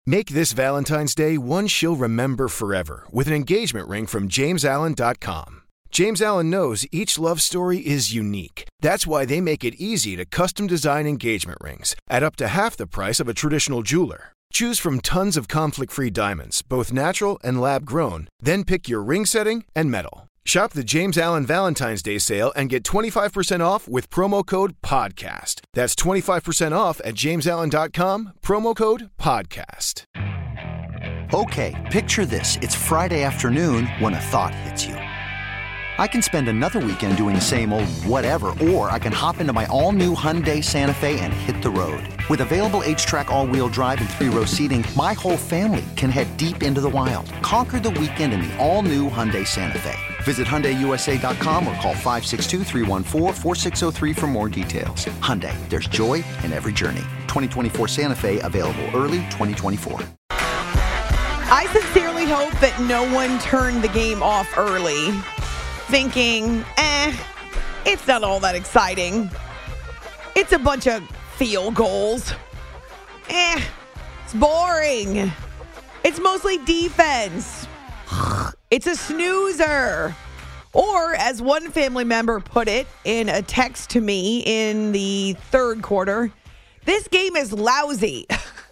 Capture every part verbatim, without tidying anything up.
Make this Valentine's Day one she'll remember forever with an engagement ring from James Allen dot com. James Allen knows each love story is unique. That's why they make it easy to custom design engagement rings at up to half the price of a traditional jeweler. Choose from tons of conflict-free diamonds, both natural and lab-grown, then pick your ring setting and metal. Shop the James Allen Valentine's Day sale and get twenty-five percent off with promo code PODCAST. That's twenty-five percent off at James Allen dot com, promo code PODCAST. Okay, picture this. It's Friday afternoon when a thought hits you. I can spend another weekend doing the same old whatever, or I can hop into my all-new Hyundai Santa Fe and hit the road. With available H-Track all-wheel drive and three-row seating, my whole family can head deep into the wild. Conquer the weekend in the all-new Hyundai Santa Fe. Visit Hyundai U S A dot com or call five six two, three one four, four six zero three for more details. Hyundai, there's joy in every journey. twenty twenty-four Santa Fe, available early twenty twenty-four. I sincerely hope that no one turned the game off early, thinking, eh, it's not all that exciting. It's a bunch of field goals. Eh, it's boring. It's mostly defense. It's a snoozer. Or, as one family member put it in a text to me in the third quarter, this game is lousy.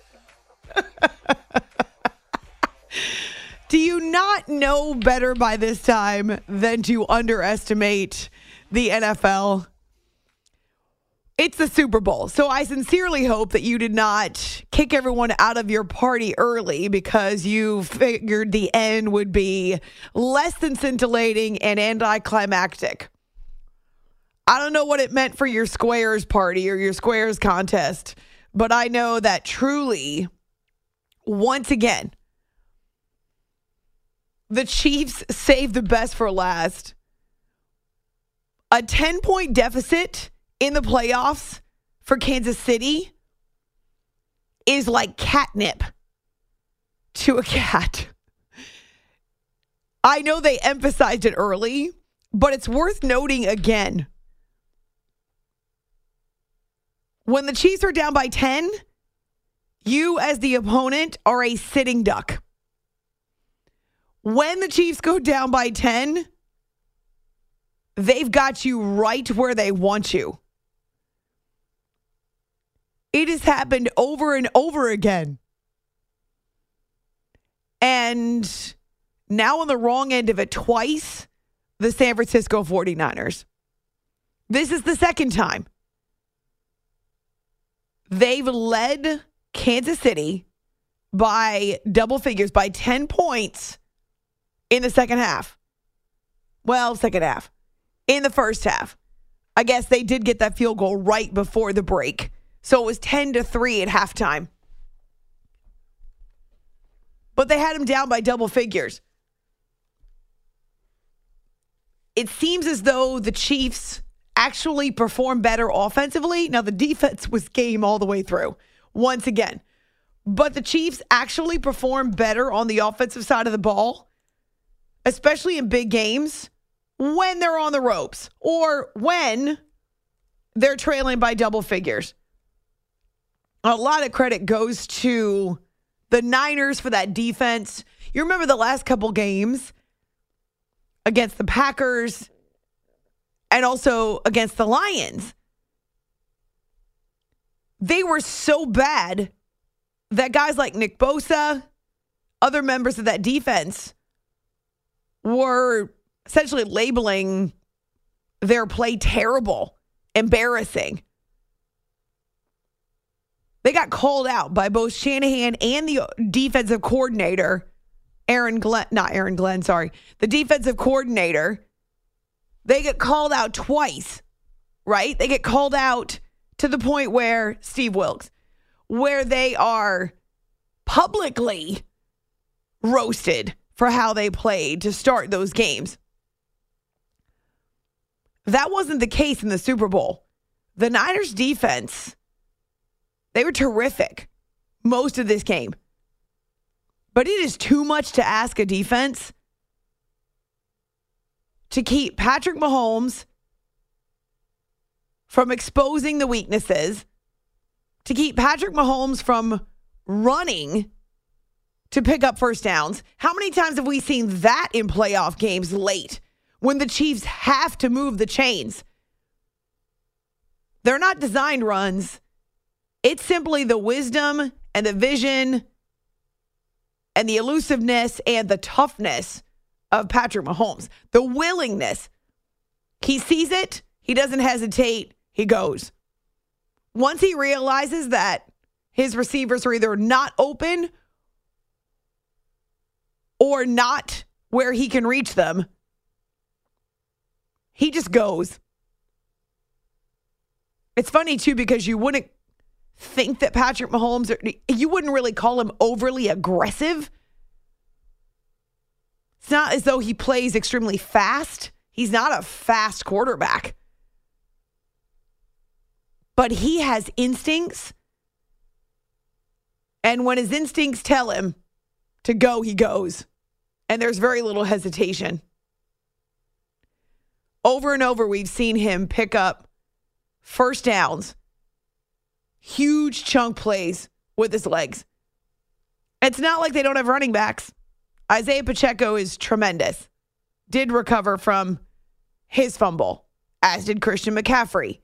Do you not know better by this time than to underestimate the N F L? It's the Super Bowl, so I sincerely hope that you did not kick everyone out of your party early because you figured the end would be less than scintillating and anticlimactic. I don't know what it meant for your Squares party or your Squares contest, but I know that truly, once again, the Chiefs saved the best for last. A ten-point deficit in the playoffs for Kansas City is like catnip to a cat. I know they emphasized it early, but it's worth noting again. When the Chiefs are down by ten, you as the opponent are a sitting duck. When the Chiefs go down by ten, they've got you right where they want you. It has happened over and over again. And now on the wrong end of it twice, the San Francisco forty-niners. This is the second time. They've led Kansas City by double figures, by ten points in the second half. Well, second half. In the first half. I guess they did get that field goal right before the break. So it was ten to three at halftime. But they had him down by double figures. It seems as though the Chiefs actually performed better offensively. Now, the defense was game all the way through, once again. But the Chiefs actually performed better on the offensive side of the ball, especially in big games, when they're on the ropes or when they're trailing by double figures. A lot of credit goes to the Niners for that defense. You remember the last couple games against the Packers and also against the Lions. They were so bad that guys like Nick Bosa, other members of that defense, were essentially labeling their play terrible, embarrassing. They got called out by both Shanahan and the defensive coordinator, Aaron Glenn, not Aaron Glenn, sorry, the defensive coordinator. They get called out twice, right? They get called out to the point where, Steve Wilks, where they are publicly roasted for how they played to start those games. That wasn't the case in the Super Bowl. The Niners defense, they were terrific most of this game. But it is too much to ask a defense to keep Patrick Mahomes from exposing the weaknesses, to keep Patrick Mahomes from running to pick up first downs. How many times have we seen that in playoff games late when the Chiefs have to move the chains? They're not designed runs. It's simply the wisdom and the vision and the elusiveness and the toughness of Patrick Mahomes. The willingness. He sees it. He doesn't hesitate. He goes. Once he realizes that his receivers are either not open or not where he can reach them, he just goes. It's funny, too, because you wouldn't think that Patrick Mahomes, you wouldn't really call him overly aggressive. It's not as though he plays extremely fast. He's not a fast quarterback. But he has instincts. And when his instincts tell him to go, he goes. And there's very little hesitation. Over and over, we've seen him pick up first downs, huge chunk plays with his legs. It's not like they don't have running backs. Isaiah Pacheco is tremendous. Did recover from his fumble, as did Christian McCaffrey.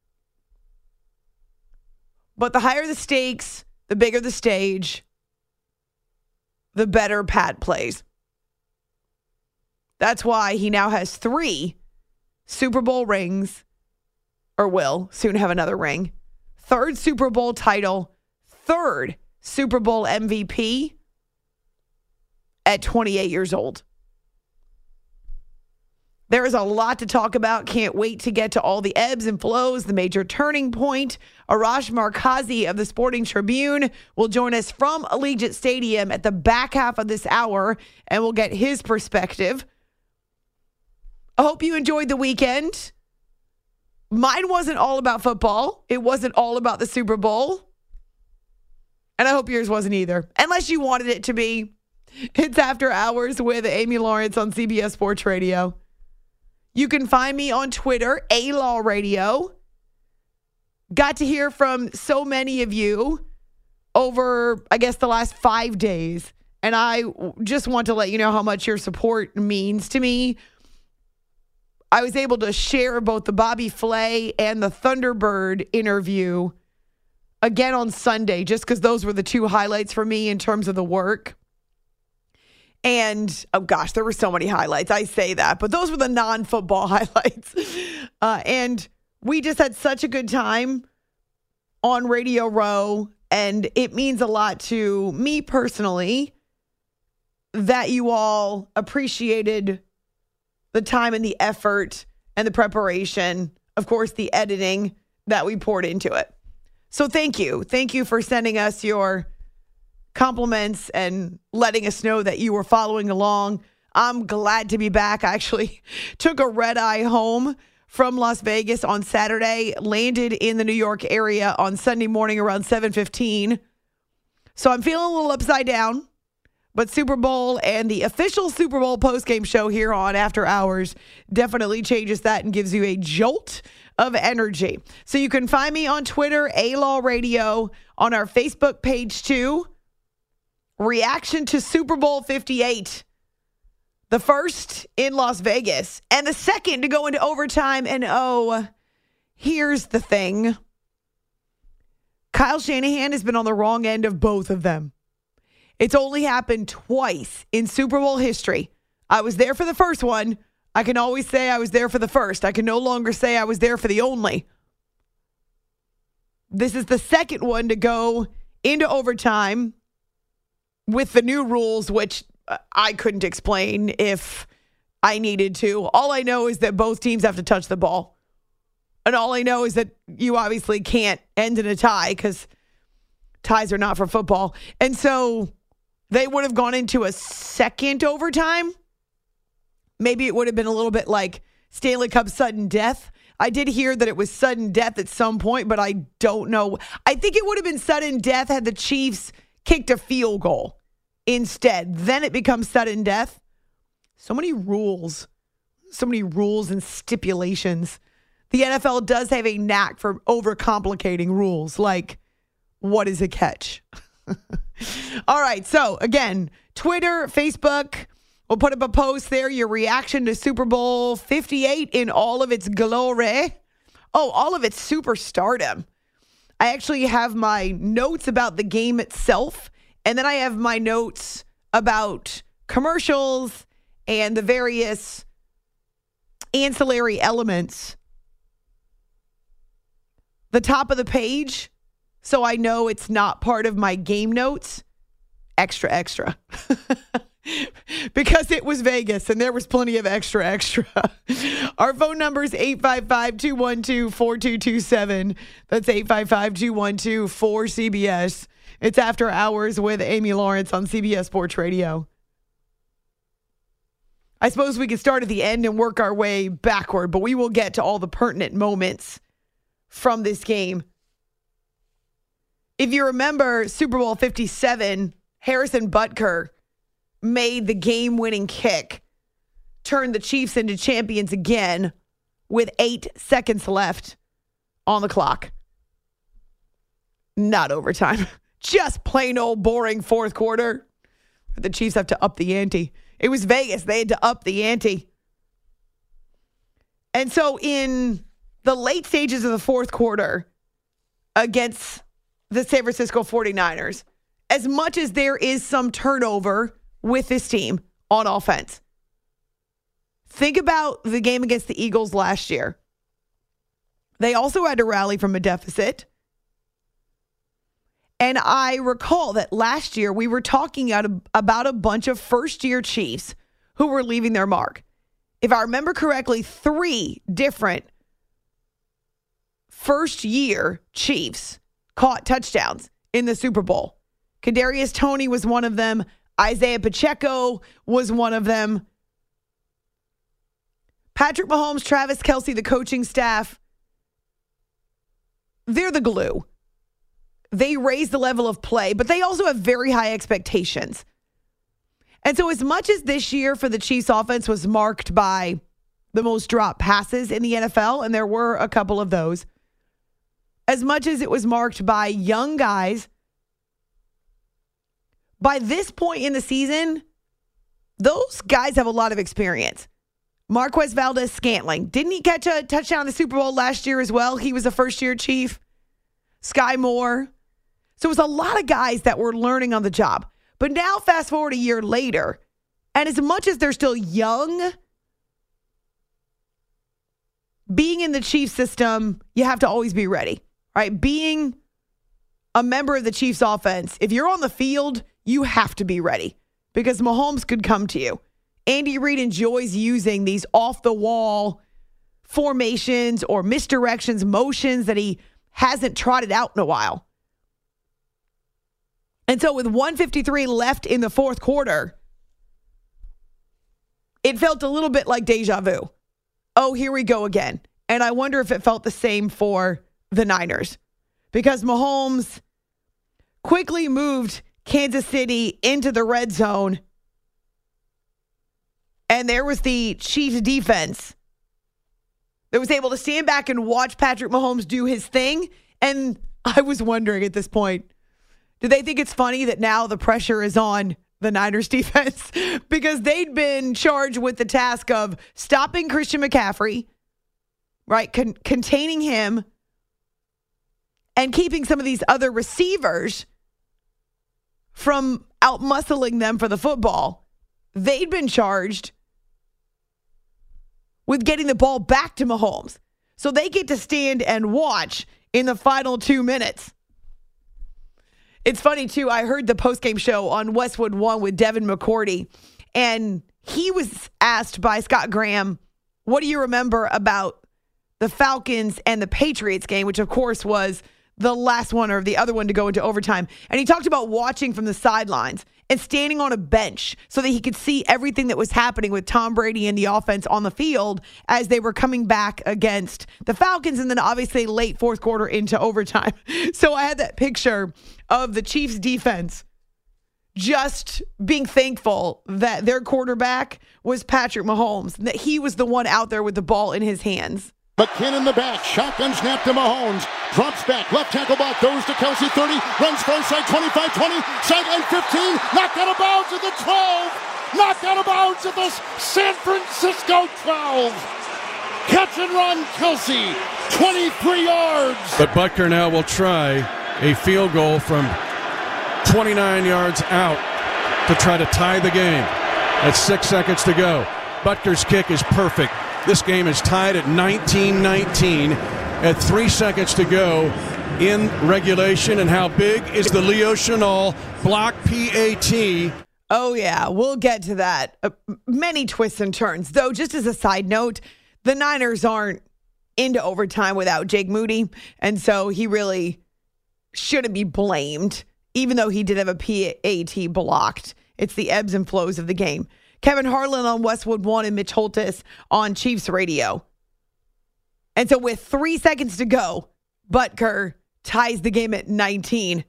But the higher the stakes, the bigger the stage, the better Pat plays. That's why he now has three Super Bowl rings, or will soon have another ring. Third Super Bowl title, third Super Bowl M V P at twenty-eight years old. There is a lot to talk about. Can't wait to get to all the ebbs and flows, the major turning point. Arash Markazi of the Sporting Tribune will join us from Allegiant Stadium at the back half of this hour, and we'll get his perspective. I hope you enjoyed the weekend. Mine wasn't all about football. It wasn't all about the Super Bowl. And I hope yours wasn't either, unless you wanted it to be. It's After Hours with Amy Lawrence on C B S Sports Radio. You can find me on Twitter, A-Law Radio. Got to hear from so many of you over, I guess, the last five days. And I just want to let you know how much your support means to me. I was able to share both the Bobby Flay and the Thunderbird interview again on Sunday, just because those were the two highlights for me in terms of the work. And, oh gosh, there were so many highlights. I say that, but those were the non-football highlights. Uh, and we just had such a good time on Radio Row, and it means a lot to me personally that you all appreciated the time and the effort and the preparation, of course, the editing that we poured into it. So thank you. Thank you for sending us your compliments and letting us know that you were following along. I'm glad to be back. I actually took a red eye home from Las Vegas on Saturday, landed in the New York area on Sunday morning around seven fifteen. So I'm feeling a little upside down. But Super Bowl and the official Super Bowl postgame show here on After Hours definitely changes that and gives you a jolt of energy. So you can find me on Twitter, A-Law Radio, on our Facebook page too. Reaction to Super Bowl fifty-eight. The first in Las Vegas and the second to go into overtime. And oh, here's the thing. Kyle Shanahan has been on the wrong end of both of them. It's only happened twice in Super Bowl history. I was there for the first one. I can always say I was there for the first. I can no longer say I was there for the only. This is the second one to go into overtime with the new rules, which I couldn't explain if I needed to. All I know is that both teams have to touch the ball. And all I know is that you obviously can't end in a tie because ties are not for football. And so they would have gone into a second overtime. Maybe it would have been a little bit like Stanley Cup sudden death. I did hear that it was sudden death at some point, but I don't know. I think it would have been sudden death had the Chiefs kicked a field goal instead. Then it becomes sudden death. So many rules. So many rules and stipulations. The N F L does have a knack for overcomplicating rules, like what is a catch? All right. So, again, Twitter, Facebook, we'll put up a post there. Your reaction to Super Bowl fifty-eight in all of its glory. Oh, all of its superstardom. I actually have my notes about the game itself, and then I have my notes about commercials and the various ancillary elements. The top of the page, so I know it's not part of my game notes, extra, extra. Because it was Vegas and there was plenty of extra, extra. Our phone number is eight five five, two one two, four two two seven. That's eight five five, two one two, four C B S. It's After Hours with Amy Lawrence on C B S Sports Radio. I suppose we could start at the end and work our way backward, but we will get to all the pertinent moments from this game. If you remember Super Bowl fifty-seven, Harrison Butker made the game-winning kick, turned the Chiefs into champions again with eight seconds left on the clock. Not overtime. Just plain old boring fourth quarter. The Chiefs have to up the ante. It was Vegas. They had to up the ante. And so in the late stages of the fourth quarter against the San Francisco forty-niners, as much as there is some turnover with this team on offense, think about the game against the Eagles last year. They also had to rally from a deficit. And I recall that last year we were talking about a bunch of first-year Chiefs who were leaving their mark. If I remember correctly, three different first-year Chiefs caught touchdowns in the Super Bowl. Kadarius Toney was one of them. Isaiah Pacheco was one of them. Patrick Mahomes, Travis Kelce, the coaching staff, they're the glue. They raise the level of play, but they also have very high expectations. And so as much as this year for the Chiefs offense was marked by the most dropped passes in the N F L, and there were a couple of those, as much as it was marked by young guys, by this point in the season, those guys have a lot of experience. Marquez Valdes-Scantling, didn't he catch a touchdown in the Super Bowl last year as well? He was a first-year Chief. Sky Moore. So it was a lot of guys that were learning on the job. But now fast forward a year later, and as much as they're still young, being in the Chiefs system, you have to always be ready, right? Being a member of the Chiefs offense, if you're on the field, you have to be ready because Mahomes could come to you. Andy Reid enjoys using these off-the-wall formations or misdirections, motions that he hasn't trotted out in a while. And so with one fifty-three left in the fourth quarter, it felt a little bit like deja vu. Oh, here we go again. And I wonder if it felt the same for the Niners because Mahomes quickly moved Kansas City into the red zone. And there was the Chiefs defense that was able to stand back and watch Patrick Mahomes do his thing. And I was wondering at this point, do they think it's funny that now the pressure is on the Niners defense? Because they'd been charged with the task of stopping Christian McCaffrey, right? Con- containing him and keeping some of these other receivers from out-muscling them for the football. They'd been charged with getting the ball back to Mahomes. So they get to stand and watch in the final two minutes. It's funny, too. I heard the postgame show on Westwood One with Devin McCourty, and he was asked by Scott Graham, what do you remember about the Falcons and the Patriots game, which, of course, was the last one or the other one to go into overtime. And he talked about watching from the sidelines and standing on a bench so that he could see everything that was happening with Tom Brady and the offense on the field as they were coming back against the Falcons and then obviously late fourth quarter into overtime. So I had that picture of the Chiefs defense just being thankful that their quarterback was Patrick Mahomes, that he was the one out there with the ball in his hands. McKinnon in the back, shotgun snap to Mahomes, drops back, left tackle block, goes to Kelsey, thirty, runs far side, twenty-five twenty, sideline fifteen, knocked out of bounds at the twelve, knocked out of bounds at the San Francisco twelve. Catch and run, Kelsey, twenty-three yards. But Butker now will try a field goal from twenty-nine yards out to try to tie the game. That's six seconds to go. Butker's kick is perfect. This game is tied at nineteen nineteen at three seconds to go in regulation. And how big is the Leo Chenal block P A T? Oh, yeah, we'll get to that. Uh, many twists and turns. Though, just as a side note, the Niners aren't into overtime without Jake Moody. And so he really shouldn't be blamed, even though he did have a P A T blocked. It's the ebbs and flows of the game. Kevin Harlan on Westwood One and Mitch Holtis on Chiefs Radio. And so with three seconds to go, Butker ties the game at nineteen.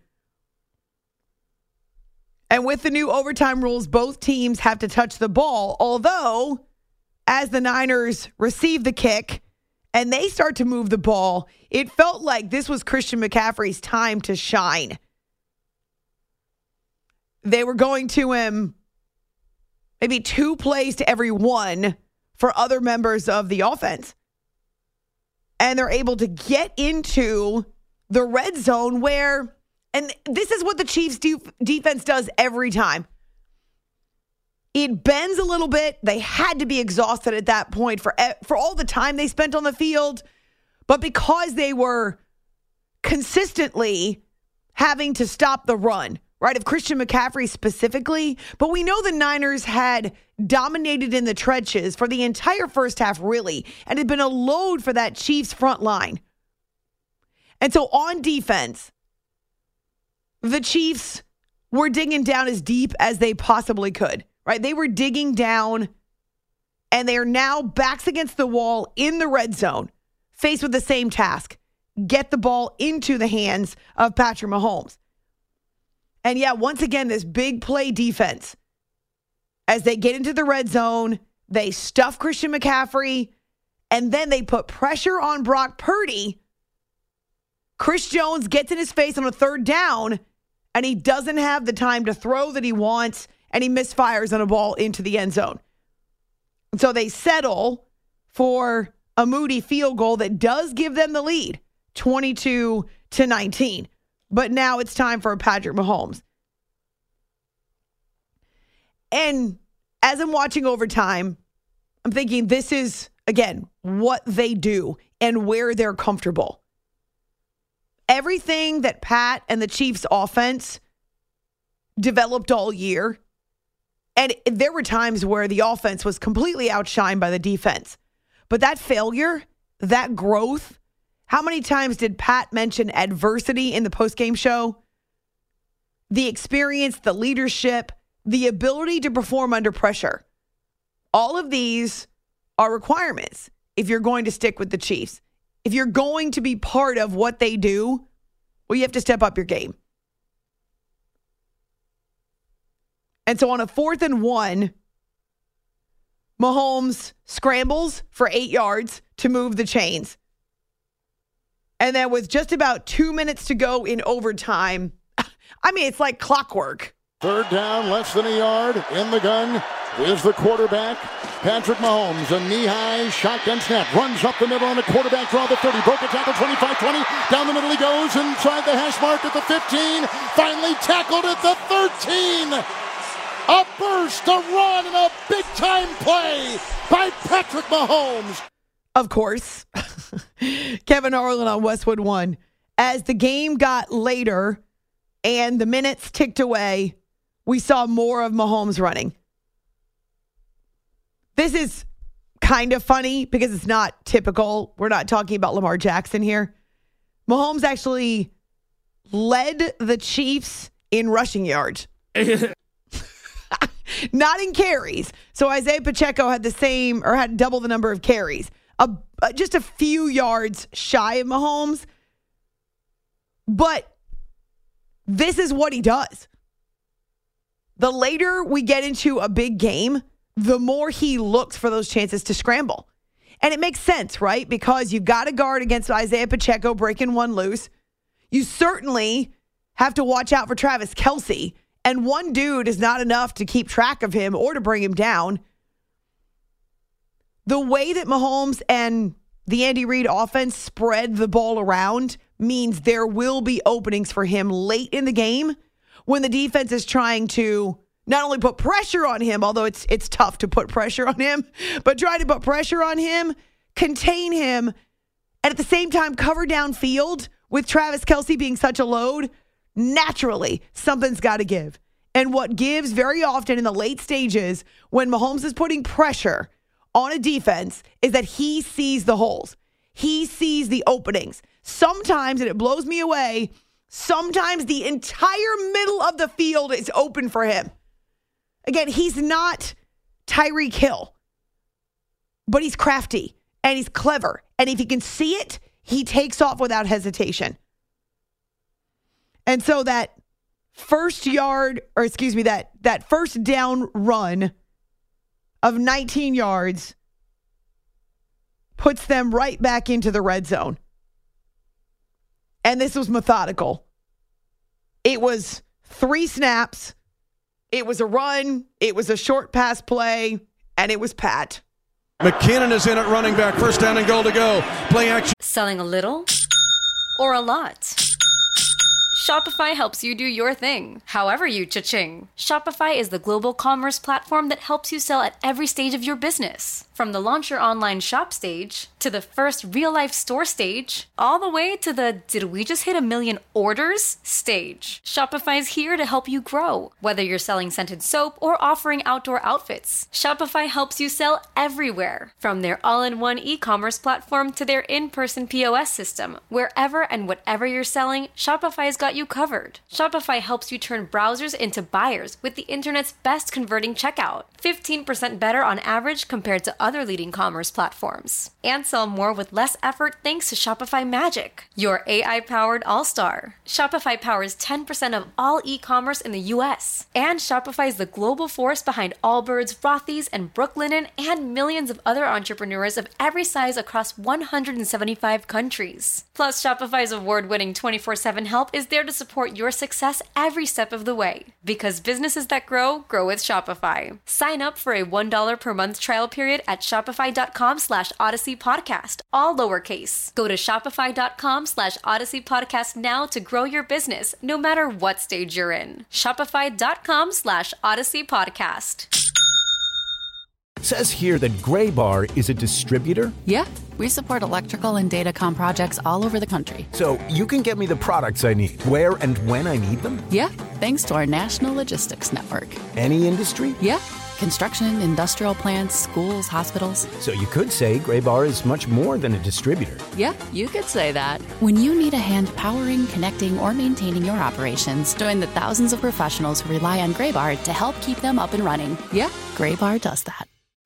And with the new overtime rules, both teams have to touch the ball. Although, as the Niners receive the kick and they start to move the ball, it felt like this was Christian McCaffrey's time to shine. They were going to him maybe two plays to every one for other members of the offense. And they're able to get into the red zone where, and this is what the Chiefs do, defense does every time. It bends a little bit. They had to be exhausted at that point for, for all the time they spent on the field. But because they were consistently having to stop the run, right, of Christian McCaffrey specifically. But we know the Niners had dominated in the trenches for the entire first half, really, and had been a load for that Chiefs front line. And so on defense, the Chiefs were digging down as deep as they possibly could, right? They were digging down, and they are now backs against the wall in the red zone, faced with the same task: get the ball into the hands of Patrick Mahomes. And yeah, once again, this big play defense. As they get into the red zone, they stuff Christian McCaffrey, and then they put pressure on Brock Purdy. Chris Jones gets in his face on a third down, and he doesn't have the time to throw that he wants, and he misfires on a ball into the end zone. So they settle for a Moody field goal that does give them the lead, twenty-two to nineteen. But now it's time for Patrick Mahomes. And as I'm watching overtime, I'm thinking this is, again, what they do and where they're comfortable. Everything that Pat and the Chiefs offense developed all year, and there were times where the offense was completely outshined by the defense. But that failure, that growth, how many times did Pat mention adversity in the postgame show? The experience, the leadership, the ability to perform under pressure. All of these are requirements if you're going to stick with the Chiefs. If you're going to be part of what they do, well, you have to step up your game. And so on a fourth and one, Mahomes scrambles for eight yards to move the chains. And then with just about two minutes to go in overtime, I mean, it's like clockwork. Third down, less than a yard. In the gun is the quarterback, Patrick Mahomes. A knee-high shotgun snap. Runs up the middle on the quarterback draw, the thirty. Broke a tackle, twenty-five twenty. Down the middle he goes, inside the hash mark at the fifteen. Finally tackled at the thirteen. A burst, a run, and a big-time play by Patrick Mahomes. Of course, Kevin Harlan on Westwood One. As the game got later and the minutes ticked away, we saw more of Mahomes running. This is kind of funny because it's not typical. We're not talking about Lamar Jackson here. Mahomes actually led the Chiefs in rushing yards. Not in carries. So Isaiah Pacheco had the same, or had double the number of carries. A, uh, just a few yards shy of Mahomes. But this is what he does. The later we get into a big game, the more he looks for those chances to scramble. And it makes sense, right? Because you've got to guard against Isaiah Pacheco breaking one loose. You certainly have to watch out for Travis Kelce. And one dude is not enough to keep track of him or to bring him down. The way that Mahomes and the Andy Reid offense spread the ball around means there will be openings for him late in the game when the defense is trying to not only put pressure on him, although it's it's tough to put pressure on him, but try to put pressure on him, contain him, and at the same time cover downfield with Travis Kelce being such a load. Naturally, something's got to give. And what gives very often in the late stages when Mahomes is putting pressure on a defense is that he sees the holes. He sees the openings. Sometimes, and it blows me away, sometimes the entire middle of the field is open for him. Again, he's not Tyreek Hill, but he's crafty and he's clever. And if he can see it, he takes off without hesitation. And so that first yard, or excuse me, that, that first down run of nineteen yards puts them right back into the red zone. And this was methodical. It was three snaps. It was a run. It was a short pass play. And it was Pat. McKinnon is in at running back. First down and goal to go. Play action. Selling a little or a lot? Shopify helps you do your thing, however you cha-ching. Shopify is the global commerce platform that helps you sell at every stage of your business. From the launch your online shop stage, to the first real-life store stage, all the way to the did we just hit a million orders stage. Shopify's here to help you grow. Whether you're selling scented soap or offering outdoor outfits, Shopify helps you sell everywhere. From their all-in-one e-commerce platform to their in-person P O S system, wherever and whatever you're selling, Shopify's got you covered. Shopify helps you turn browsers into buyers with the internet's best converting checkout. fifteen percent better on average compared to other leading commerce platforms. And sell more with less effort thanks to Shopify Magic, your A I-powered all-star. Shopify powers ten percent of all e-commerce in the U S. And Shopify is the global force behind Allbirds, Rothy's, and Brooklinen, and millions of other entrepreneurs of every size across one hundred seventy-five countries. Plus, Shopify's award-winning twenty-four seven help is there to support your success every step of the way. Because businesses that grow, grow with Shopify. Sign up for a one dollar per month trial period at shopify.com slash Odyssey Podcast, all lowercase. Go to shopify.com slash Odyssey Podcast now to grow your business, no matter what stage you're in. Shopify.com slash Odyssey Podcast. It says here that Gray Bar is a distributor. Yeah, we support electrical and datacom projects all over the country. So you can get me the products I need, where and when I need them? Yeah, thanks to our national logistics network. Any industry? Yeah, construction, industrial plants, schools, hospitals. So you could say Gray Bar is much more than a distributor. Yeah, you could say that. When you need a hand powering, connecting, or maintaining your operations, join the thousands of professionals who rely on Gray Bar to help keep them up and running. Yeah, Gray Bar does that.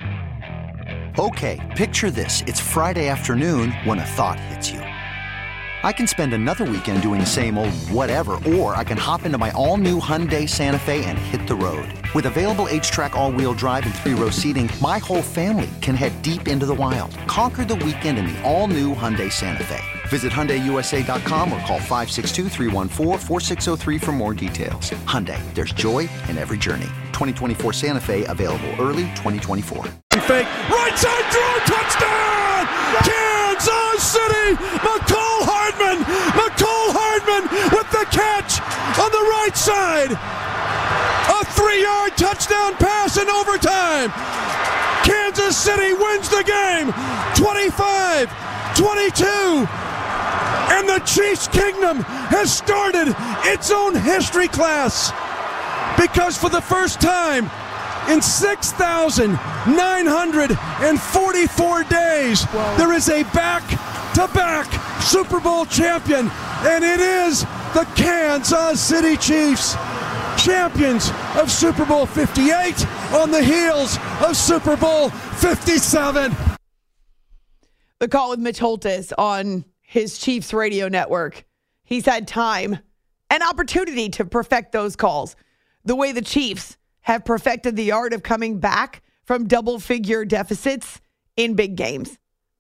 Okay, picture this. It's Friday afternoon when a thought hits you. I can spend another weekend doing the same old whatever, or I can hop into my all-new Hyundai Santa Fe and hit the road. With available H-Track all-wheel drive and three-row seating, my whole family can head deep into the wild. Conquer the weekend in the all-new Hyundai Santa Fe. Visit Hyundai U S A dot com or call five six two, three one four, four six zero three for more details. Hyundai, there's joy in every journey. twenty twenty-four Santa Fe, available early twenty twenty-four. Fake, right side throw, touchdown! Kansas City! McCall Hardman! McCall Hardman with the catch on the right side! A three-yard touchdown pass in overtime! Kansas City wins the game! twenty-five twenty-two! And the Chiefs Kingdom has started its own history class! Because for the first time in six thousand nine hundred forty-four days, Whoa. There is a back-to-back Super Bowl champion, and it is the Kansas City Chiefs, champions of Super Bowl fifty-eight on the heels of Super Bowl fifty-seven. The Call with Mitch Holthus on his Chiefs radio network. He's had time and opportunity to perfect those calls the way the Chiefs have perfected the art of coming back from double-figure deficits in big games.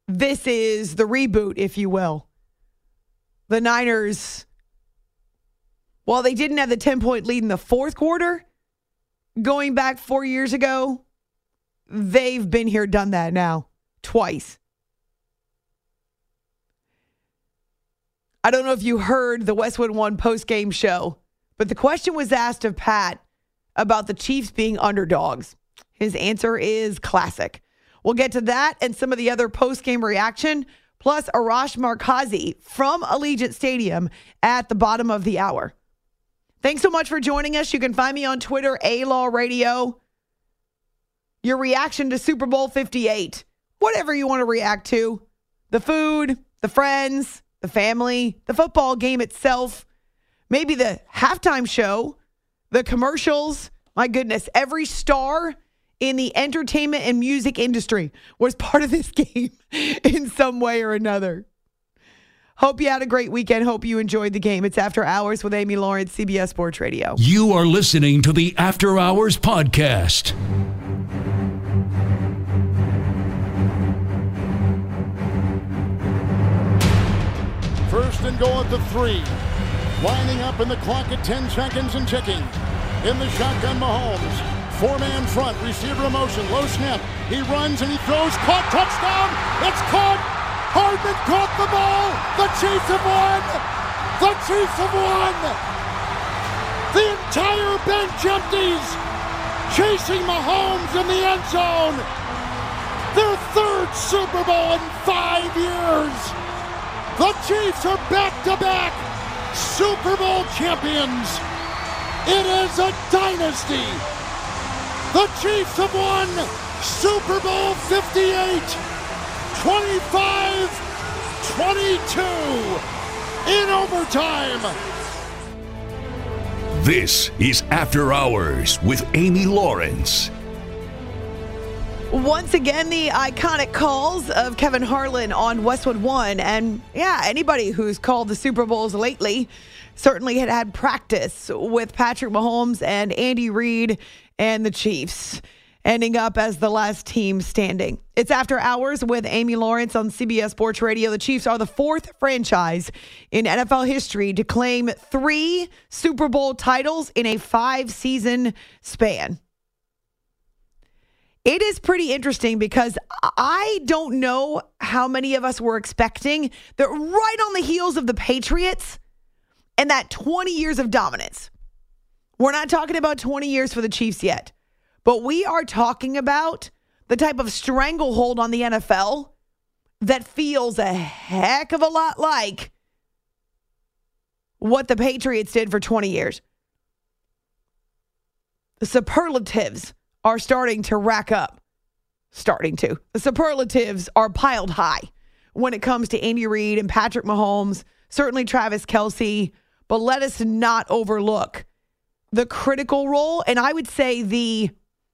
this is the reboot, if you will. The Niners, while they didn't have the ten-point lead in the fourth quarter, going back four years ago, they've been here, done that now, twice. I don't know if you heard the Westwood One post-game show, but the question was asked of Pat about the Chiefs being underdogs. His answer is classic. We'll get to that and some of the other post-game reaction, plus Arash Markazi from Allegiant Stadium at the bottom of the hour. Thanks so much for joining us. You can find me on Twitter, A-Law Radio. Your reaction to Super Bowl fifty-eight. Whatever you want to react to. The food, the friends, the family, the football game itself, maybe the halftime show, the commercials. My goodness, every star in the entertainment and music industry was part of this game in some way or another. Hope you had a great weekend. Hope you enjoyed the game. It's After Hours with Amy Lawrence, C B S Sports Radio. You are listening to the After Hours podcast. First and goal at the three. Lining up in the clock at ten seconds and ticking. In the shotgun, Mahomes. Four-man front, receiver in motion, low snap. He runs and he throws, caught, touchdown. It's caught. Hardman caught the ball. The Chiefs have won. The Chiefs have won. The entire bench empties. Chasing Mahomes in the end zone. Their third Super Bowl in five years. The Chiefs are back-to-back Super Bowl champions. It is a dynasty. The Chiefs have won Super Bowl fifty-eight, twenty-five twenty-two in overtime. This is After Hours with Amy Lawrence. Once again, the iconic calls of Kevin Harlan on Westwood One. And yeah, anybody who's called the Super Bowls lately certainly had had practice with Patrick Mahomes and Andy Reid and the Chiefs, ending up as the last team standing. It's After Hours with Amy Lawrence on C B S Sports Radio. The Chiefs are the fourth franchise in N F L history to claim three Super Bowl titles in a five-season span. It is pretty interesting because I don't know how many of us were expecting that right on the heels of the Patriots and that twenty years of dominance. We're not talking about twenty years for the Chiefs yet, but we are talking about the type of stranglehold on the N F L that feels a heck of a lot like what the Patriots did for twenty years. The superlatives are starting to rack up. Starting to. The superlatives are piled high when it comes to Andy Reid and Patrick Mahomes, certainly Travis Kelce, but let us not overlook the critical role, and I would say the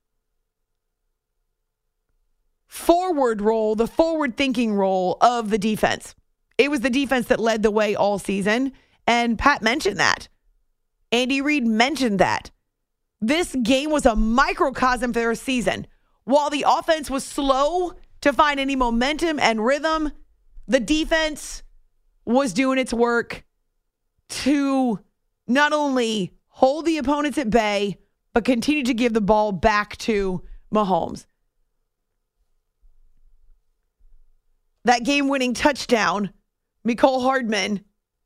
forward role, the forward-thinking role of the defense. It was the defense that led the way all season, and Pat mentioned that. Andy Reid mentioned that. This game was a microcosm for their season. While the offense was slow to find any momentum and rhythm, the defense was doing its work to not only hold the opponents at bay, but continue to give the ball back to Mahomes. That game-winning touchdown, Mecole Hardman,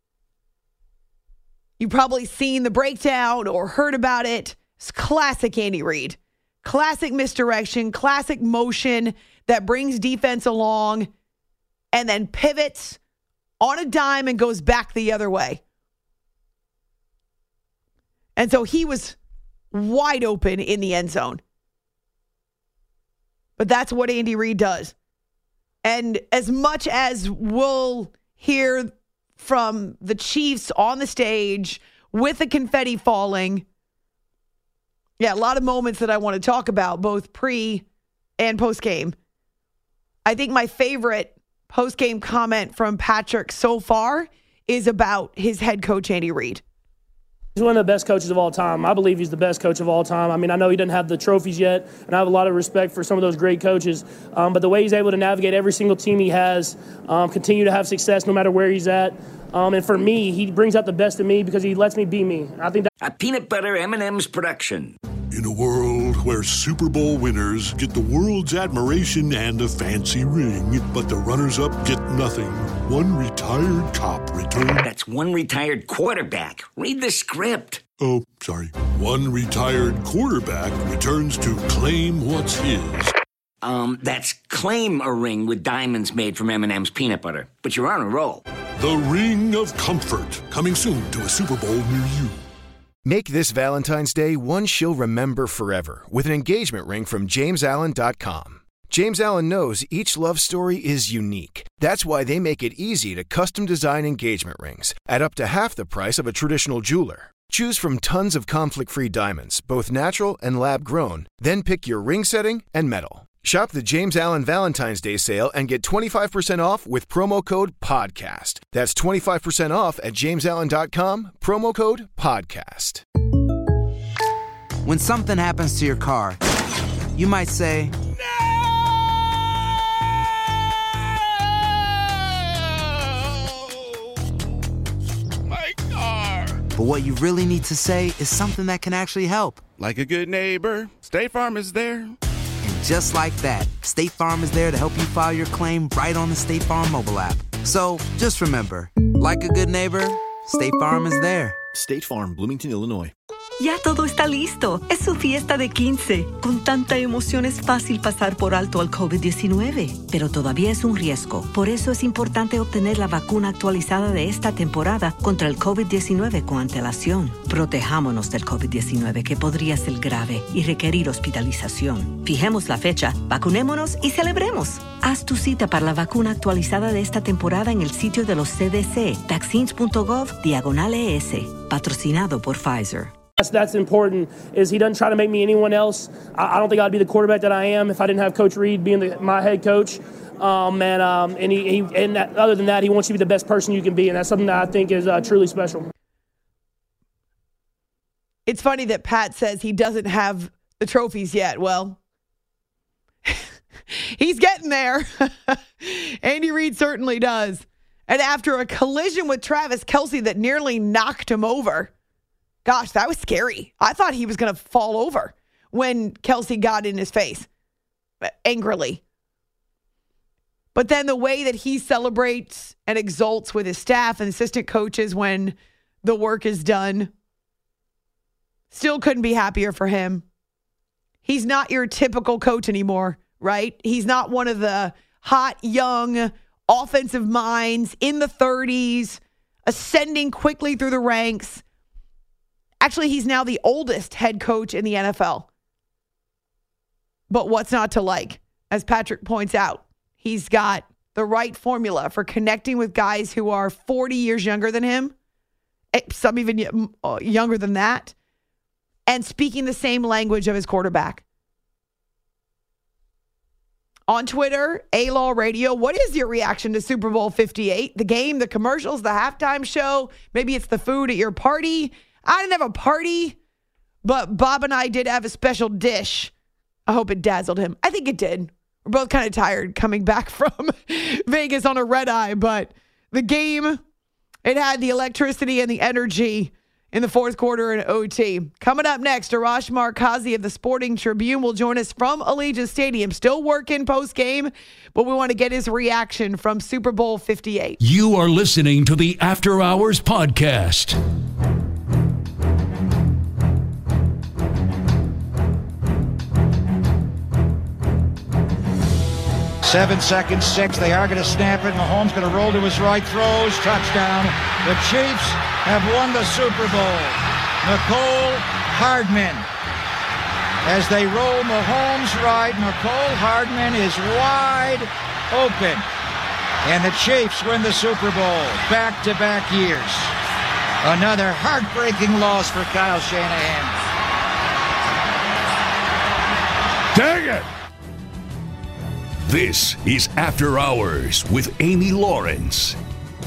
you've probably seen the breakdown or heard about it. It's classic Andy Reid. Classic misdirection, classic motion that brings defense along and then pivots on a dime and goes back the other way. And so he was wide open in the end zone. But that's what Andy Reid does. And as much as we'll hear from the Chiefs on the stage with the confetti falling, yeah, a lot of moments that I want to talk about, both pre and post-game. I think my favorite post-game comment from Patrick so far is about his head coach, Andy Reid. He's one of the best coaches of all time. I believe he's the best coach of all time. I mean, I know he doesn't have the trophies yet, and I have a lot of respect for some of those great coaches. Um, but the way he's able to navigate every single team he has, um, continue to have success no matter where he's at. Um, and for me, he brings out the best in me because he lets me be me. I think that- a Peanut Butter M and M's production. In a world where Super Bowl winners get the world's admiration and a fancy ring, but the runners-up get nothing, one retired cop returns... That's one retired quarterback. Read the script. Oh, sorry. One retired quarterback returns to claim what's his. Um, that's claim a ring with diamonds made from M and M's peanut butter. But you're on a roll. The Ring of Comfort, coming soon to a Super Bowl near you. Make this Valentine's Day one she'll remember forever with an engagement ring from James Allen dot com. James Allen knows each love story is unique. That's why they make it easy to custom design engagement rings at up to half the price of a traditional jeweler. Choose from tons of conflict-free diamonds, both natural and lab-grown, then pick your ring setting and metal. Shop the James Allen Valentine's Day sale and get twenty-five percent off with promo code PODCAST. That's twenty-five percent off at James Allen dot com, promo code PODCAST. When something happens to your car, you might say, My car! But what you really need to say is something that can actually help. Like a good neighbor, State Farm is there. And just like that, State Farm is there to help you file your claim right on the State Farm mobile app. So just remember, like a good neighbor, State Farm is there. State Farm, Bloomington, Illinois. Ya todo está listo. Es su fiesta de quince. Con tanta emoción es fácil pasar por alto al COVID diecinueve. Pero todavía es un riesgo. Por eso es importante obtener la vacuna actualizada de esta temporada contra el COVID diecinueve con antelación. Protejámonos del COVID diecinueve, que podría ser grave y requerir hospitalización. Fijemos la fecha, vacunémonos y celebremos. Haz tu cita para la vacuna actualizada de esta temporada en el sitio de los C D C, vaccines punto gov, diagonal E S. Patrocinado por Pfizer. That's, that's important, is he doesn't try to make me anyone else. I, I don't think I'd be the quarterback that I am if I didn't have Coach Reed being the, my head coach. Um, and um, and, he, he, and that, other than that, he wants you to be the best person you can be, and that's something that I think is uh, truly special. It's funny that Pat says he doesn't have the trophies yet. Well, he's getting there. Andy Reid certainly does. And after a collision with Travis Kelce that nearly knocked him over, gosh, that was scary. I thought he was going to fall over when Kelce got in his face angrily. But then the way that he celebrates and exults with his staff and assistant coaches when the work is done, still couldn't be happier for him. He's not your typical coach anymore, right? He's not one of the hot, young, offensive minds in the thirties, ascending quickly through the ranks. Actually, he's now the oldest head coach in the N F L. But what's not to like? As Patrick points out, he's got the right formula for connecting with guys who are forty years younger than him, some even younger than that, and speaking the same language of his quarterback. On Twitter, A-Law Radio, what is your reaction to Super Bowl fifty-eight? The game, the commercials, the halftime show? Maybe it's the food at your party. I didn't have a party, but Bob and I did have a special dish. I hope it dazzled him. I think it did. We're both kind of tired coming back from Vegas on a red eye, but the game, it had the electricity and the energy in the fourth quarter and O T. Coming up next, Arash Markazi of the Sporting Tribune will join us from Allegiant Stadium. Still working post-game, but we want to get his reaction from Super Bowl fifty-eight. You are listening to the After Hours Podcast. Seven seconds, six. They are going to snap it. Mahomes going to roll to his right, throws, touchdown. The Chiefs have won the Super Bowl. Mecole Hardman. As they roll Mahomes right, Mecole Hardman is wide open. And the Chiefs win the Super Bowl back-to-back years. Another heartbreaking loss for Kyle Shanahan. Dang it! This is After Hours with Amy Lawrence.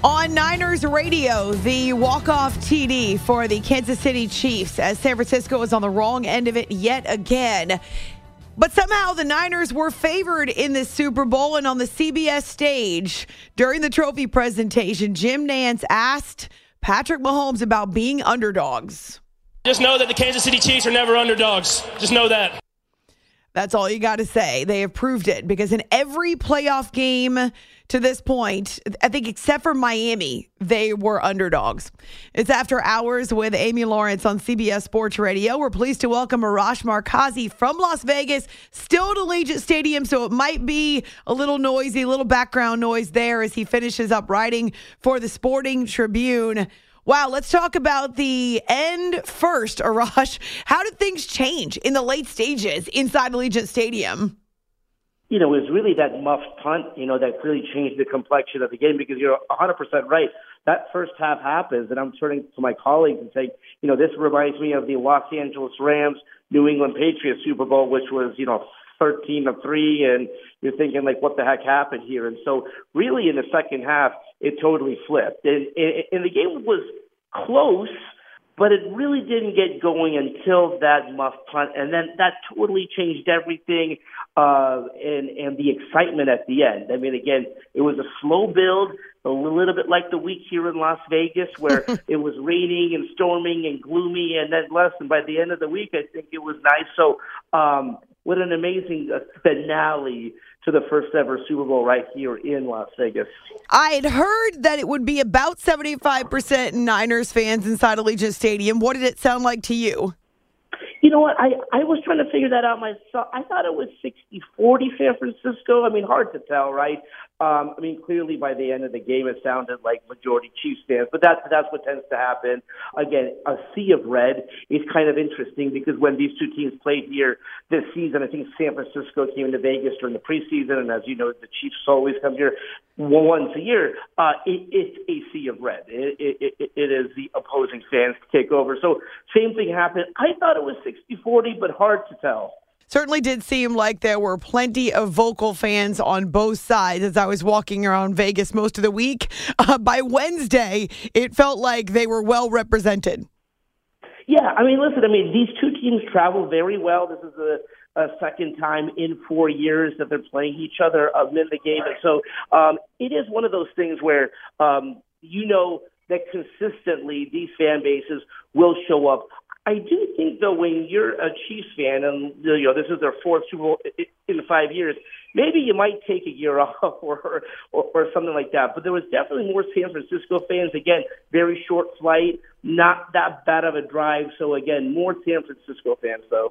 On Niners radio, the walk-off T D for the Kansas City Chiefs as San Francisco is on the wrong end of it yet again. But somehow the Niners were favored in this Super Bowl, and on the C B S stage during the trophy presentation, Jim Nantz asked Patrick Mahomes about being underdogs. Just know that the Kansas City Chiefs are never underdogs. Just know that. That's all you got to say. They have proved it because in every playoff game to this point, I think except for Miami, they were underdogs. It's After Hours with Amy Lawrence on C B S Sports Radio. We're pleased to welcome Arash Markazi from Las Vegas, still at Allegiant Stadium, so it might be a little noisy, a little background noise there as he finishes up writing for the Sporting Tribune. Wow, let's talk about the end first, Arash. How did things change in the late stages inside Allegiant Stadium? You know, it was really that muffed punt, you know, that really changed the complexion of the game because you're one hundred percent right. That first half happens, and I'm turning to my colleagues and saying, you know, this reminds me of the Los Angeles Rams New England Patriots Super Bowl, which was, you know, thirteen to three, and you're thinking, like, what the heck happened here? And so really in the second half, it totally flipped. And, and the game was close, but it really didn't get going until that muff punt, and then that totally changed everything, uh, and, and the excitement at the end. I mean, again, it was a slow build, a little bit like the week here in Las Vegas, where it was raining and storming and gloomy, and then less, and by the end of the week, I think it was nice. So, um, what an amazing uh, finale to the first ever Super Bowl right here in Las Vegas. I had heard that it would be about seventy-five percent Niners fans inside Allegiant Stadium. What did it sound like to you? You know what? I, I was trying to figure that out myself. I thought it was sixty forty San Francisco. I mean, hard to tell, right? Um, I mean, clearly by the end of the game, it sounded like majority Chiefs fans, but that's, that's what tends to happen. Again, a sea of red is kind of interesting because when these two teams played here this season, I think San Francisco came to Vegas during the preseason, and as you know, the Chiefs always come here once a year. Uh, it, it's a sea of red. It, it, it, it is the opposing fans to take over. So same thing happened. I thought it was sixty forty, but hard to tell. Certainly did seem like there were plenty of vocal fans on both sides as I was walking around Vegas most of the week. Uh, by Wednesday, it felt like they were well represented. Yeah, I mean, listen, I mean, these two teams travel very well. This is a, a second time in four years that they're playing each other um, in the game. And so um, it is one of those things where, um, you know, that consistently these fan bases will show up. I do think, though, when you're a Chiefs fan and, you know, this is their fourth Super Bowl in five years, maybe you might take a year off or, or or something like that. But there was definitely more San Francisco fans. Again, very short flight, not that bad of a drive. So, again, more San Francisco fans, though.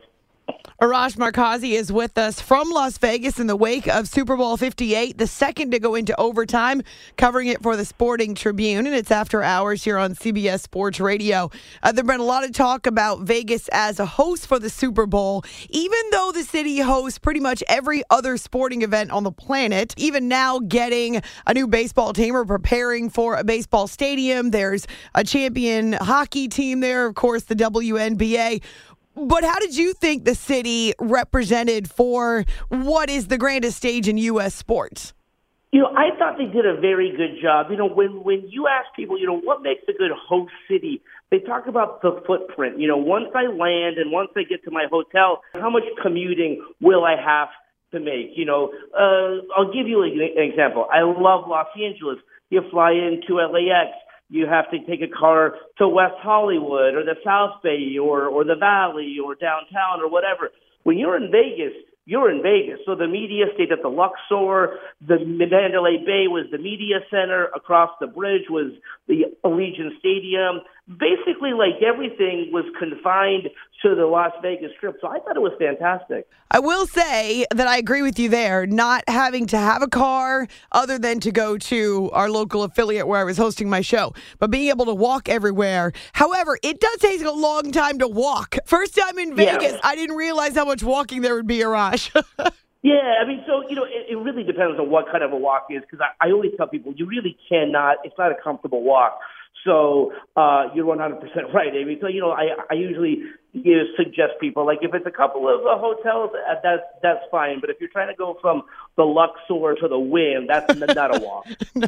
Arash Markazi is with us from Las Vegas in the wake of Super Bowl fifty-eight, the second to go into overtime, covering it for the Sporting Tribune, and it's After Hours here on C B S Sports Radio. Uh, there's been a lot of talk about Vegas as a host for the Super Bowl, even though the city hosts pretty much every other sporting event on the planet. Even now getting a new baseball team or preparing for a baseball stadium. There's a champion hockey team there, of course, the W N B A. But how did you think the city represented for what is the grandest stage in U S sports? You know, I thought they did a very good job. You know, when, when you ask people, you know, what makes a good host city, they talk about the footprint. You know, once I land and once I get to my hotel, how much commuting will I have to make? You know, uh, I'll give you an example. I love Los Angeles. You fly into L A X. You have to take a car to West Hollywood or the South Bay or, or the Valley or downtown or whatever. When you're in Vegas, you're in Vegas. So the media stayed at the Luxor. The Mandalay Bay was the media center. Across the bridge was the Allegiant Stadium. Basically, like, everything was confined to the Las Vegas Strip. So I thought it was fantastic. I will say that I agree with you there, not having to have a car other than to go to our local affiliate where I was hosting my show, but being able to walk everywhere. However, it does take a long time to walk. First time in Vegas, yeah. I didn't realize how much walking there would be, Arash. Yeah, I mean, so, you know, it, it really depends on what kind of a walk is, because I, I always tell people you really cannot, it's not a comfortable walk. So uh, you're one hundred percent right, Amy. So, you know, I, I usually you know, suggest people. Like if it's a couple of uh, hotels, uh, that's that's fine. But if you're trying to go from the Luxor to the Wynn, that's not a walk. No.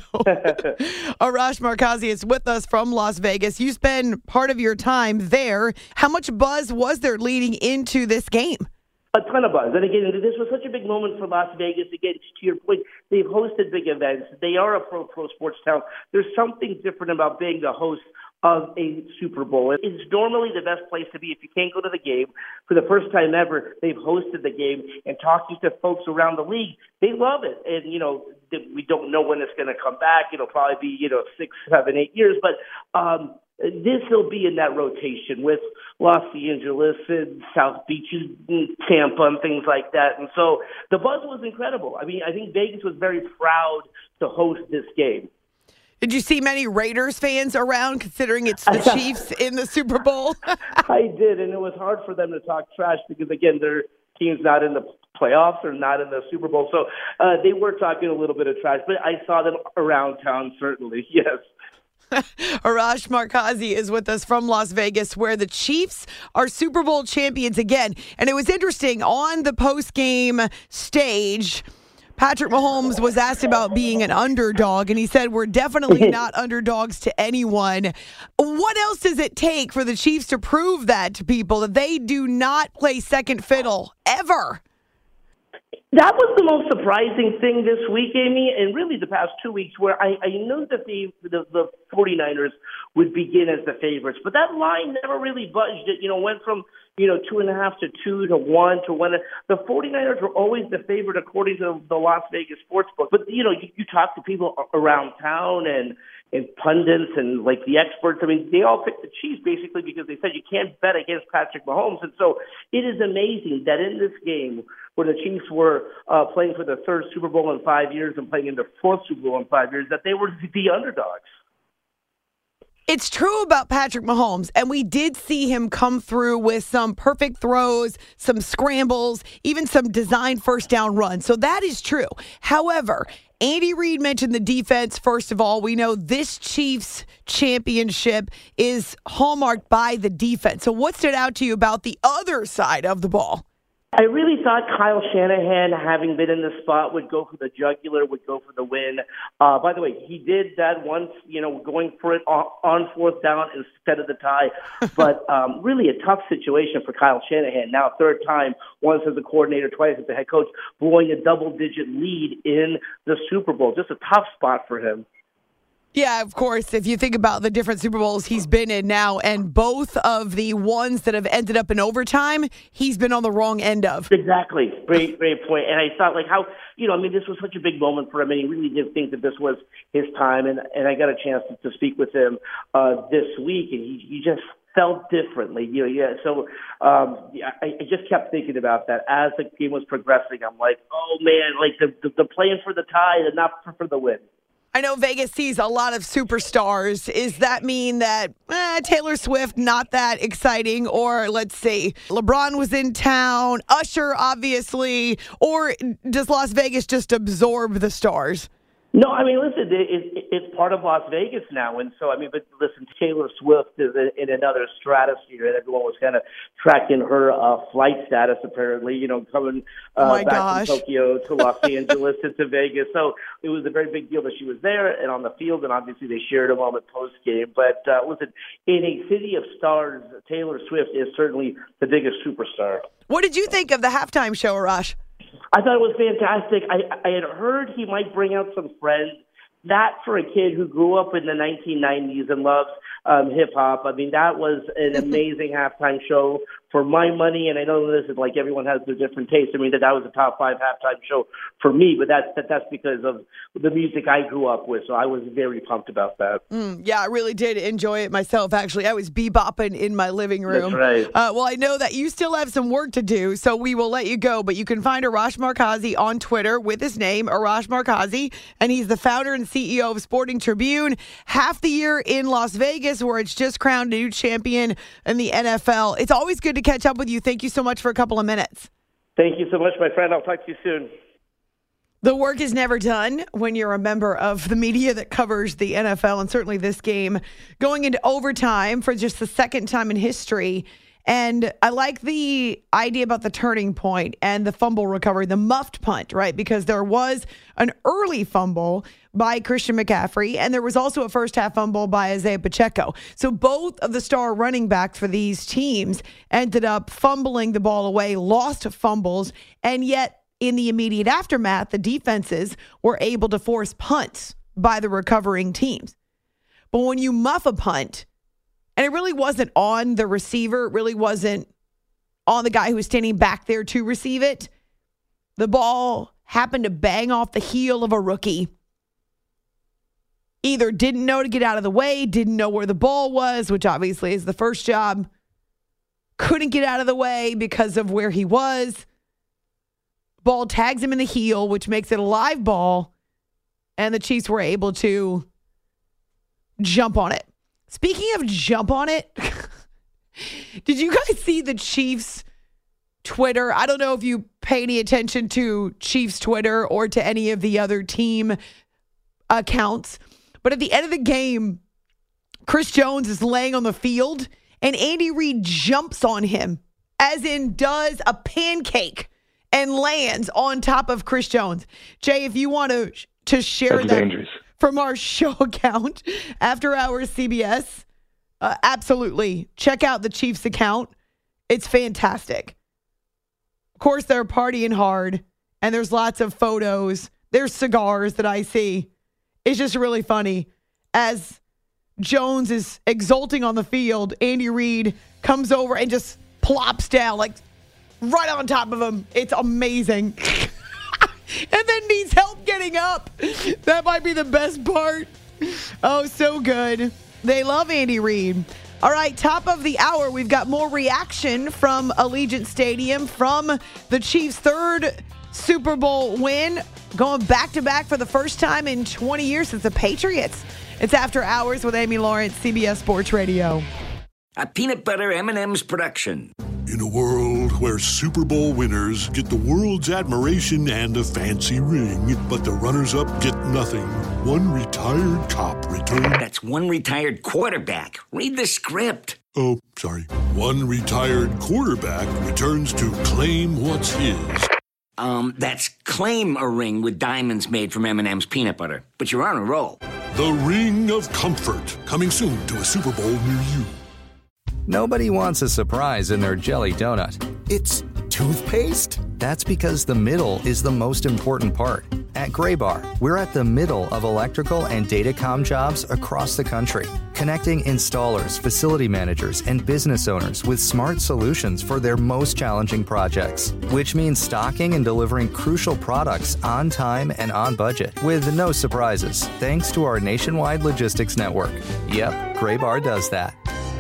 Arash Markazi is with us from Las Vegas. You spend part of your time there. How much buzz was there leading into this game? A ton of buzz. And again, this was such a big moment for Las Vegas. Again, to your point, they've hosted big events. They are a pro pro sports town. There's something different about being the host of a Super Bowl. It's normally the best place to be if you can't go to the game. For the first time ever, they've hosted the game and talking to folks around the league. They love it. And, you know, we don't know when it's going to come back. It'll probably be, you know, six, seven, eight years. But um, this will be in that rotation with Los Angeles and South Beach and Tampa and things like that. And so the buzz was incredible. I mean, I think Vegas was very proud to host this game. Did you see many Raiders fans around, considering it's the Chiefs in the Super Bowl? I did, and it was hard for them to talk trash because, again, their team's not in the playoffs or not in the Super Bowl. So uh, they were talking a little bit of trash, but I saw them around town, certainly, yes. Arash Markazi is with us from Las Vegas, where the Chiefs are Super Bowl champions again. And it was interesting, on the post-game stage, Patrick Mahomes was asked about being an underdog, and he said, we're definitely not underdogs to anyone. What else does it take for the Chiefs to prove that to people, that they do not play second fiddle ever? That was the most surprising thing this week, Amy, and really the past two weeks, where I, I knew that the, the the 49ers would begin as the favorites, but that line never really budged. It, you know, went from, you know, two and a half to two to one to one. The 49ers were always the favorite according to the Las Vegas sportsbook. But, you know, you, you talk to people around town and, and pundits and, like, the experts. I mean, they all picked the Chiefs basically because they said you can't bet against Patrick Mahomes. And so it is amazing that in this game where the Chiefs were uh, playing for the third Super Bowl in five years and playing in their fourth Super Bowl in five years, that they were the underdogs. It's true about Patrick Mahomes, and we did see him come through with some perfect throws, some scrambles, even some designed first down runs. So that is true. However, Andy Reid mentioned the defense. First of all, we know this Chiefs championship is hallmarked by the defense. So what stood out to you about the other side of the ball? I really thought Kyle Shanahan, having been in the spot, would go for the jugular, would go for the win. Uh, by the way, he did that once, you know, going for it on, on fourth down instead of the tie. But um, really a tough situation for Kyle Shanahan. Now, third time, once as a coordinator, twice as the head coach, blowing a double-digit lead in the Super Bowl. Just a tough spot for him. Yeah, of course, if you think about the different Super Bowls he's been in now, and both of the ones that have ended up in overtime, he's been on the wrong end of. Exactly. Great, great point. And I thought, like, how, you know, I mean, this was such a big moment for him, and he really did think that this was his time. And, and I got a chance to, to speak with him uh, this week, and he, he just felt differently. You know, yeah. So um, yeah, I, I just kept thinking about that as the game was progressing. I'm like, oh, man, like, the, the, the playing for the tie and not for, for the win. I know Vegas sees a lot of superstars. Does that mean that eh, Taylor Swift, not that exciting? Or let's see, LeBron was in town, Usher, obviously. Or does Las Vegas just absorb the stars? No, I mean, listen, it, it, it's part of Las Vegas now. And so, I mean, but listen, Taylor Swift is in another stratosphere, and everyone was kind of tracking her uh, flight status, apparently, you know, coming uh, oh back gosh. from Tokyo to Los Angeles and to Vegas. So it was a very big deal that she was there and on the field, and obviously they shared a moment post-game. But uh, listen, in a city of stars, Taylor Swift is certainly the biggest superstar. What did you think of the halftime show, Arash? I thought it was fantastic. I, I had heard he might bring out some friends. That, for a kid who grew up in the nineteen nineties and loves um, hip-hop, I mean, that was an amazing halftime show for my money. And I know this is like everyone has their different tastes. I mean, that, that was a top five halftime show for me, but that's, that, that's because of the music I grew up with. So I was very pumped about that. Mm, yeah, I really did enjoy it myself, actually. I was bebopping in my living room. That's right. Uh, well, I know that you still have some work to do, so we will let you go. But you can find Arash Markazi on Twitter with his name, Arash Markazi, and he's the founder and C E O of Sporting Tribune. Half the year in Las Vegas, where it's just crowned a new champion in the N F L. It's always good to catch up with you. Thank you so much for a couple of minutes. Thank you so much, my friend. I'll talk to you soon. The work is never done when you're a member of the media that covers the N F L, and certainly this game going into overtime for just the second time in history. And I like the idea about the turning point and the fumble recovery, the muffed punt, right? Because there was an early fumble by Christian McCaffrey, and there was also a first half fumble by Isaiah Pacheco. So both of the star running backs for these teams ended up fumbling the ball away, lost fumbles, and yet in the immediate aftermath, the defenses were able to force punts by the recovering teams. But when you muff a punt, and it really wasn't on the receiver, it really wasn't on the guy who was standing back there to receive it, the ball happened to bang off the heel of a rookie. Either didn't know to get out of the way, didn't know where the ball was, which obviously is the first job, couldn't get out of the way because of where he was. Ball tags him in the heel, which makes it a live ball, and the Chiefs were able to jump on it. Speaking of jump on it, did you guys see the Chiefs Twitter? I don't know if you pay any attention to Chiefs Twitter or to any of the other team accounts, but at the end of the game, Chris Jones is laying on the field and Andy Reid jumps on him, as in does a pancake and lands on top of Chris Jones. Jay, if you want to, to share That's that. dangerous. From our show account, After Hours C B S, uh, absolutely. Check out the Chiefs account. It's fantastic. Of course, they're partying hard, and there's lots of photos. There's cigars that I see. It's just really funny. As Jones is exulting on the field, Andy Reid comes over and just plops down, like right on top of him. It's amazing. And then needs help getting up. That might be the best part. Oh, so good. They love Andy Reid. All right, top of the hour, we've got more reaction from Allegiant Stadium from the Chiefs' third Super Bowl win, going back-to-back for the first time in twenty years since the Patriots. It's After Hours with Amy Lawrence, C B S Sports Radio. A peanut butter M and M's production. In a world where Super Bowl winners get the world's admiration and a fancy ring, but the runners-up get nothing, one retired cop returned... That's one retired quarterback. Read the script. Oh, sorry. One retired quarterback returns to claim what's his. Um, that's claim a ring with diamonds made from M and M's peanut butter. But you're on a roll. The Ring of Comfort, coming soon to a Super Bowl near you. Nobody wants a surprise in their jelly donut. It's toothpaste? That's because the middle is the most important part. At Graybar, we're at the middle of electrical and datacom jobs across the country, connecting installers, facility managers, and business owners with smart solutions for their most challenging projects, which means stocking and delivering crucial products on time and on budget with no surprises, thanks to our nationwide logistics network. Yep, Graybar does that.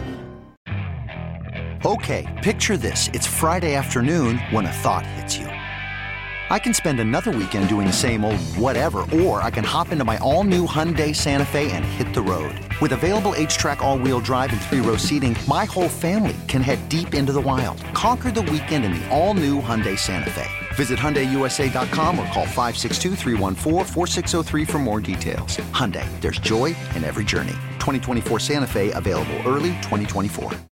Okay, picture this. It's Friday afternoon when a thought hits you. I can spend another weekend doing the same old whatever, or I can hop into my all-new Hyundai Santa Fe and hit the road. With available H-Track all-wheel drive and three-row seating, my whole family can head deep into the wild. Conquer the weekend in the all-new Hyundai Santa Fe. Visit Hyundai U S A dot com or call five six two, three one four, four six zero three for more details. Hyundai, there's joy in every journey. twenty twenty-four Santa Fe, available early twenty twenty-four.